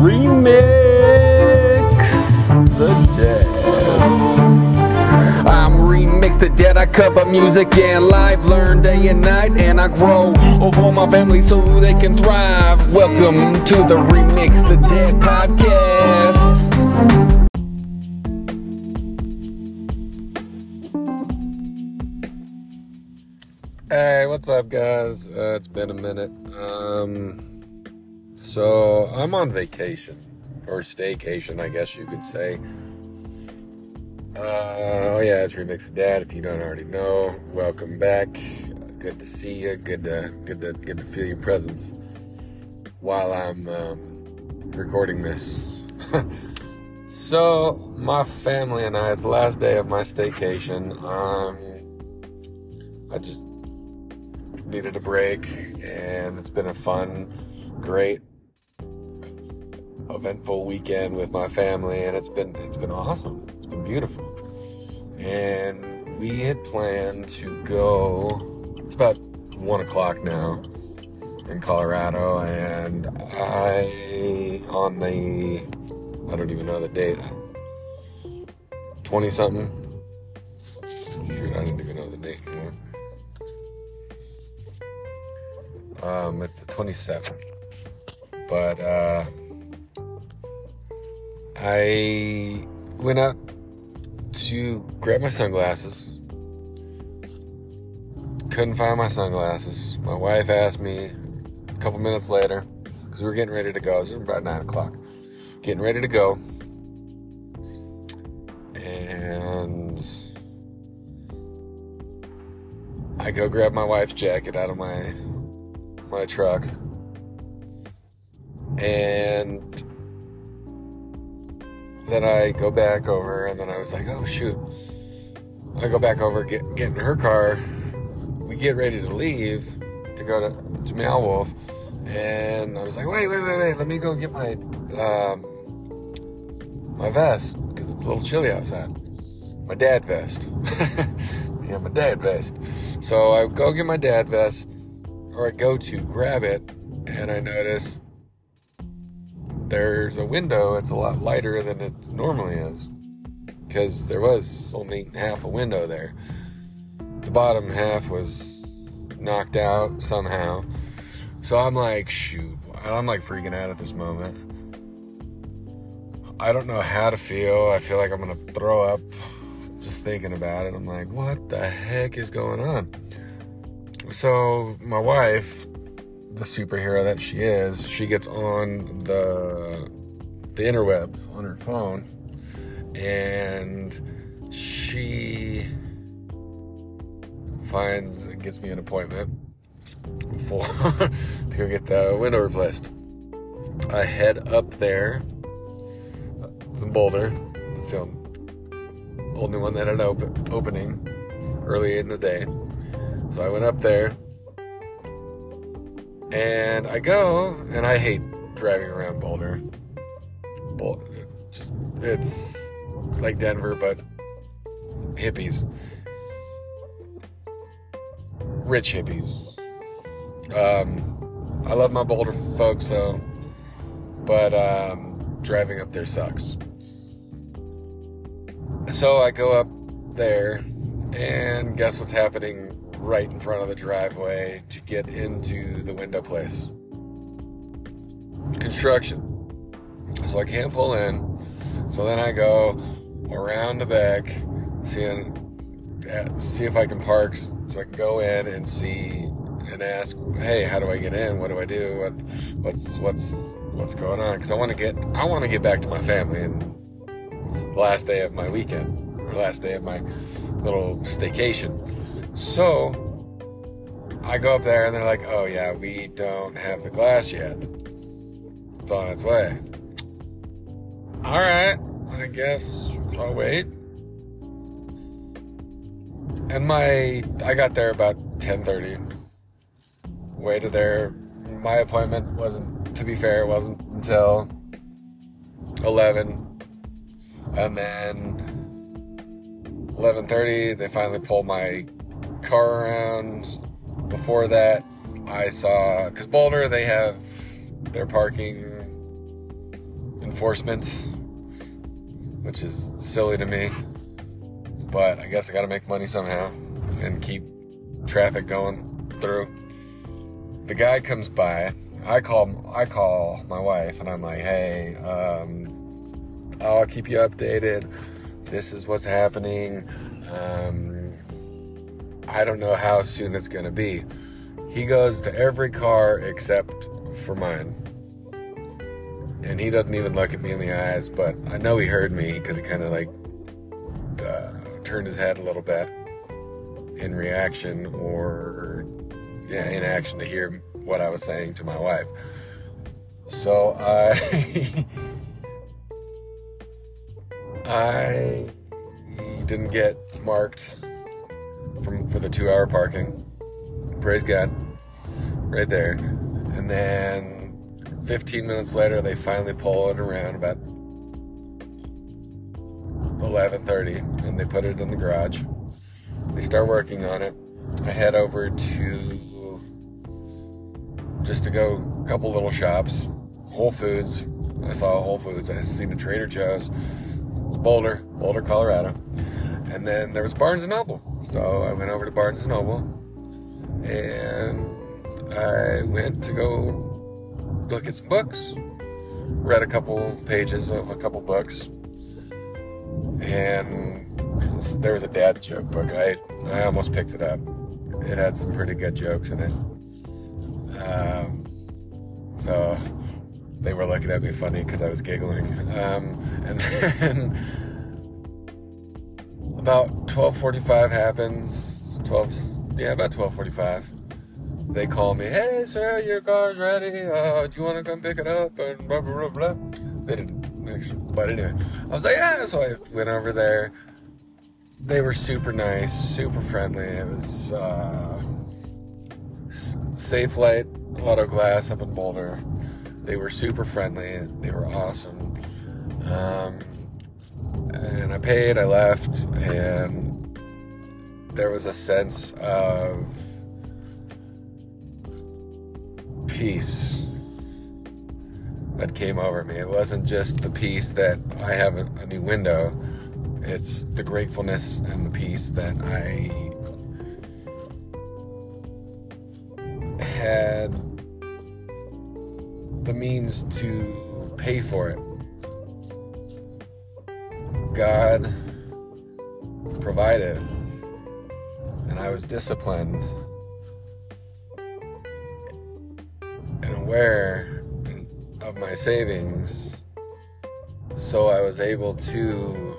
Remix the Dead. I'm Remix the Dead. I cover music and life, learn day and night, and I grow over my family so they can thrive. Welcome to the Remix the Dead podcast. Hey, what's up, guys? It's been a minute. So I'm on vacation, or staycation, I guess you could say. Oh yeah, it's Remix the Dad. If you don't already know, welcome back. Good to see you. Good to feel your presence while I'm recording this. So my family and I, it's the last day of my staycation. I just needed a break, and it's been a fun, great, eventful weekend with my family, and it's been awesome. It's been beautiful. And we had planned to go, it's about 1 o'clock now in Colorado, and I don't even know the date, 20 something, shoot, I don't even know the date anymore. It's the 27th, but I went out to grab my sunglasses. Couldn't find my sunglasses. My wife asked me a couple minutes later, because we were getting ready to go. It was about 9 o'clock. Getting ready to go. And I go grab my wife's jacket out of my truck. And then I go back over, and then I was like, oh shoot. I go back over, get in her car. We get ready to leave to go to Meow Wolf, and I was like, wait, let me go get my my vest, because it's a little chilly outside. My dad vest. Yeah, my dad vest. So I go get my dad vest, or I go to grab it, and I notice there's a window. It's a lot lighter than it normally is, because there was only half a window there. The bottom half was knocked out somehow. So I'm like, shoot. I'm like freaking out at this moment. I don't know how to feel. I feel like I'm going to throw up just thinking about it. I'm like, what the heck is going on? So my wife, the superhero that she is, she gets on the interwebs on her phone, and she gets me an appointment to go get the window replaced. I head up there. It's in Boulder. It's the only one that had opening early in the day. So I went up there, and I go, and I hate driving around Boulder. It's like Denver, but hippies. Rich hippies. I love my Boulder folks, though, but driving up there sucks. So I go up there, and guess what's happening right in front of the driveway to get into the window place? Construction. So I can't pull in. So then I go around the back, see if I can park, so I can go in and see and ask, hey, how do I get in? What do I do? What's going on? Because I want to get back to my family and the last day of my weekend, or last day of my little staycation. So I go up there, and they're like, oh yeah, we don't have the glass yet. It's on its way. Alright, I guess I'll wait. And I got there about 10:30. Waited there. My appointment wasn't, to be fair, it wasn't until 11. And then 11:30, they finally pulled my car around. Before that, I saw, because Boulder, they have their parking enforcement, which is silly to me. But I guess I gotta make money somehow and keep traffic going through. The guy comes by. I call my wife and I'm like, hey, I'll keep you updated. This is what's happening. I don't know how soon it's gonna be. He goes to every car except for mine. And he doesn't even look at me in the eyes, but I know he heard me because he kind of like turned his head a little bit in reaction or in action to hear what I was saying to my wife. So I didn't get marked for the 2-hour parking. Praise God. Right there. And then 15 minutes later, they finally pull it around about 11:30, and they put it in the garage. They start working on it. I head over just to go a couple little shops. Whole Foods. I saw Whole Foods. I seen a Trader Joe's. It's Boulder, Colorado. And then there was Barnes & Noble. So I went over to Barnes & Noble, and I went to go look at some books. Read a couple pages of a couple books. And there was a dad joke book. I almost picked it up. It had some pretty good jokes in it. So they were looking at me funny because I was giggling. And then about 12:45 happens. About 12:45. They call me, hey, sir, your car's ready. Do you want to come pick it up? And blah, blah, blah, blah. They didn't actually. But anyway, I was like, yeah. So I went over there. They were super nice, super friendly. It was Safe Light Auto Glass up in Boulder. They were super friendly. They were awesome. And I paid, I left, and there was a sense of peace that came over me. It wasn't just the peace that I have a new window. It's the gratefulness and the peace that I had the means to pay for it. God provided, and I was disciplined and aware of my savings, so I was able to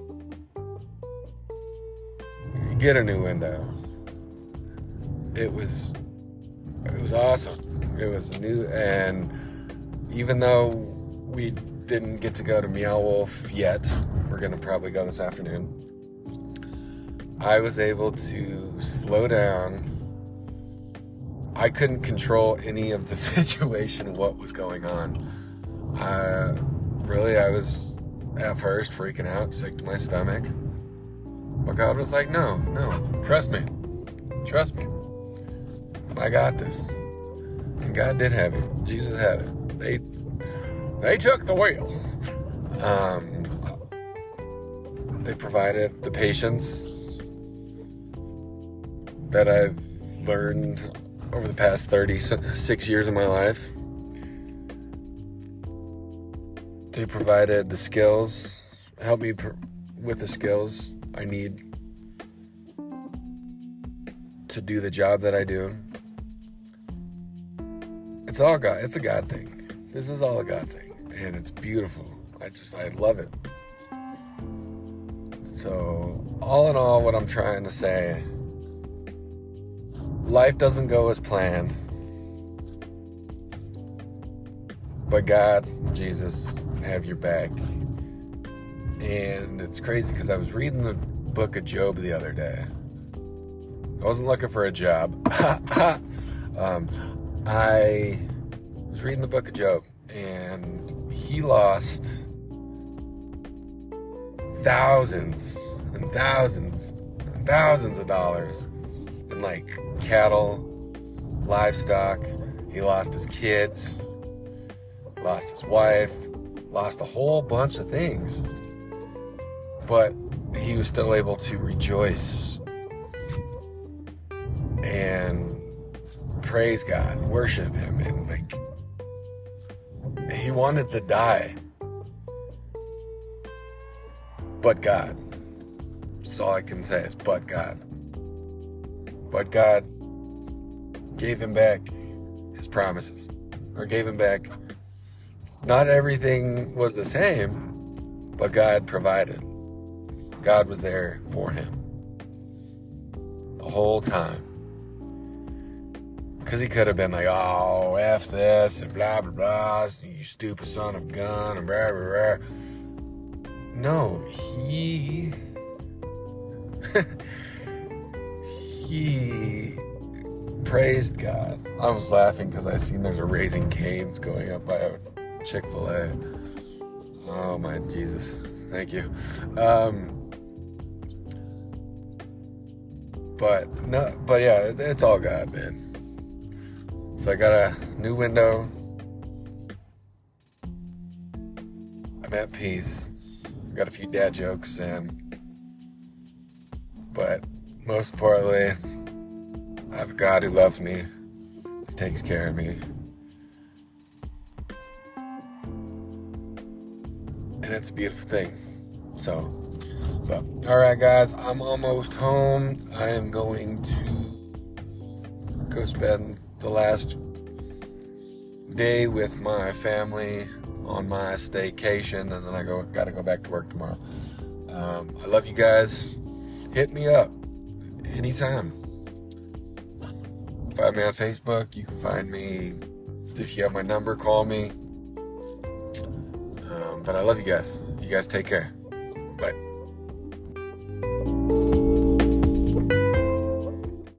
get a new window. It was awesome. It was new, and even though we didn't get to go to Meow Wolf yet, we're gonna probably go this afternoon, I was able to slow down. I couldn't control any of the situation, what was going on. I was at first freaking out, sick to my stomach. But God was like, no, trust me. I got this. And God did have it. Jesus had it. They took the wheel. They provided the patience that I've learned over the past 36 years of my life. They provided the skills, helped me with the skills I need to do the job that I do. It's all God. It's a God thing. This is all a God thing. And it's beautiful. I love it. So, all in all, what I'm trying to say, life doesn't go as planned. But God, Jesus, have your back. And it's crazy because I was reading the book of Job the other day. I wasn't looking for a job. I was reading the book of Job, and he lost thousands and thousands and thousands of dollars in like cattle, livestock. He lost his kids, lost his wife, lost a whole bunch of things. But he was still able to rejoice and praise God, worship him, and like, he wanted to die. But God. That's all I can say is but God. But God gave him back his promises. Or gave him back. Not everything was the same, but God provided. God was there for him the whole time. Because he could have been like, oh, F this, and blah, blah, blah, you stupid son of a gun, and blah, blah, blah. No, he praised God. I was laughing because I seen there's a Raising Cane's going up by a Chick-fil-A. Oh my Jesus. Thank you. But yeah, it's all God, man. So I got a new window. I'm at peace. Got a few dad jokes in. But most importantly, I have a God who loves me, who takes care of me. And it's a beautiful thing. So, but alright guys, I'm almost home. I am going to go spend the last day with my family on my staycation, and then I gotta go back to work tomorrow. I love you guys. Hit me up anytime. Find me on Facebook. You can find me if you have my number. Call me. But I love you guys. You guys take care.